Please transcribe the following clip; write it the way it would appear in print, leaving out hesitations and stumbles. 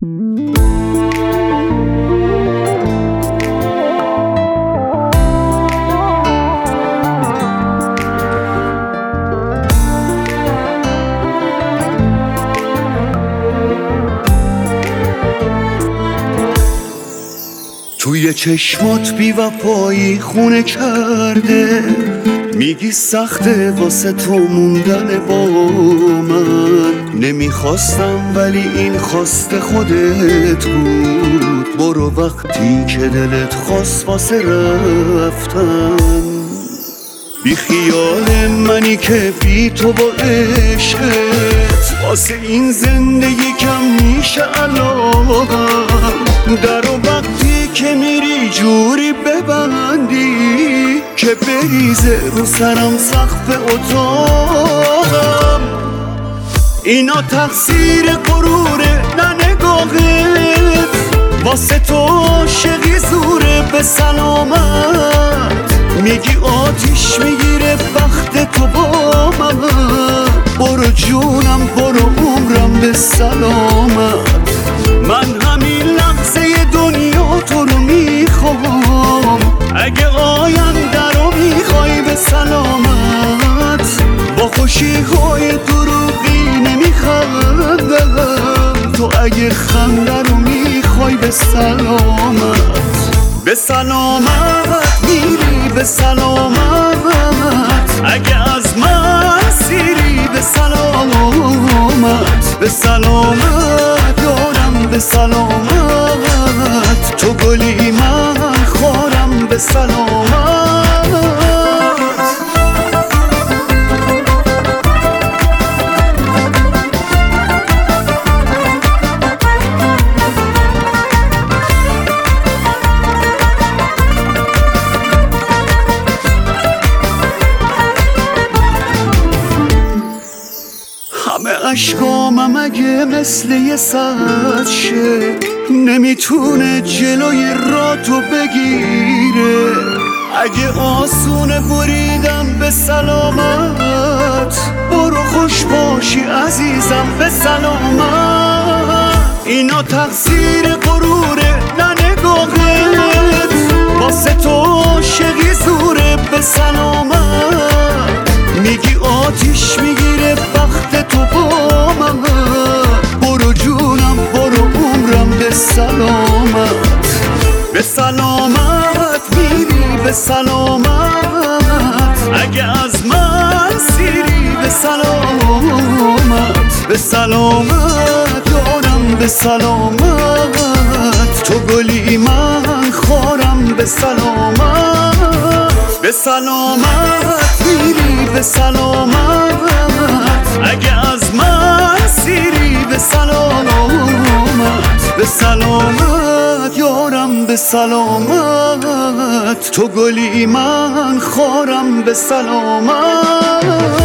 توی چشمات بی وفایی خونه کرده، میگی سخته واسه تو موندن با من. نمیخواستم ولی این خواست خودت بود. برو وقتی که دلت خواست واسه رفتن. بی خیال منی که بی تو با عشقت واسه این زندگی کم میشه علاقم. درو وقتی که میری جوری ببندی که بریزه رو سرم سقف اتاقم. اینا تقصیر غروره نه نگاهت، واسه تو عاشقی زوره به سلامت. میگی آتیش میگیره وقت تو با من. برو جونم برو عمرم به سلامت. من همین لحظه دنیا تو رو میخوام. اگه آینده رو میخوای به سلامت، با خوشی های دروغی نمیخندم. تو اگه خنده رو میخوای به سلامت، به سلامت میری به سلامت. اگه از من سیری به سلامت، به سلامت یارم به سلامت. تو گلی من خورم به سلامت. همه اشکامم اگه مثل یه سد شه، نمیتونه جلوی راتو بگیره. اگه آسونه بریدم به سلامت، برو خوش باشی عزیزم به سلامت. اینا تقصیر غروره نه نگاهت، واسه تو عاشقی زوره به سلامت. میگی آتیش میگیره وقت تو با من. برو جونم برو عمرم به سلامت، به سلامت میری به سلامت. اگه از من سیری به سلامت، به سلامت یارم به سلامت. تو گلی من خورم به سلامت، به سلامت میری به سلامت. اگه از من سیری به سلامت، به سلامت یارم به سلامت. تو گلی من خورم به سلامت.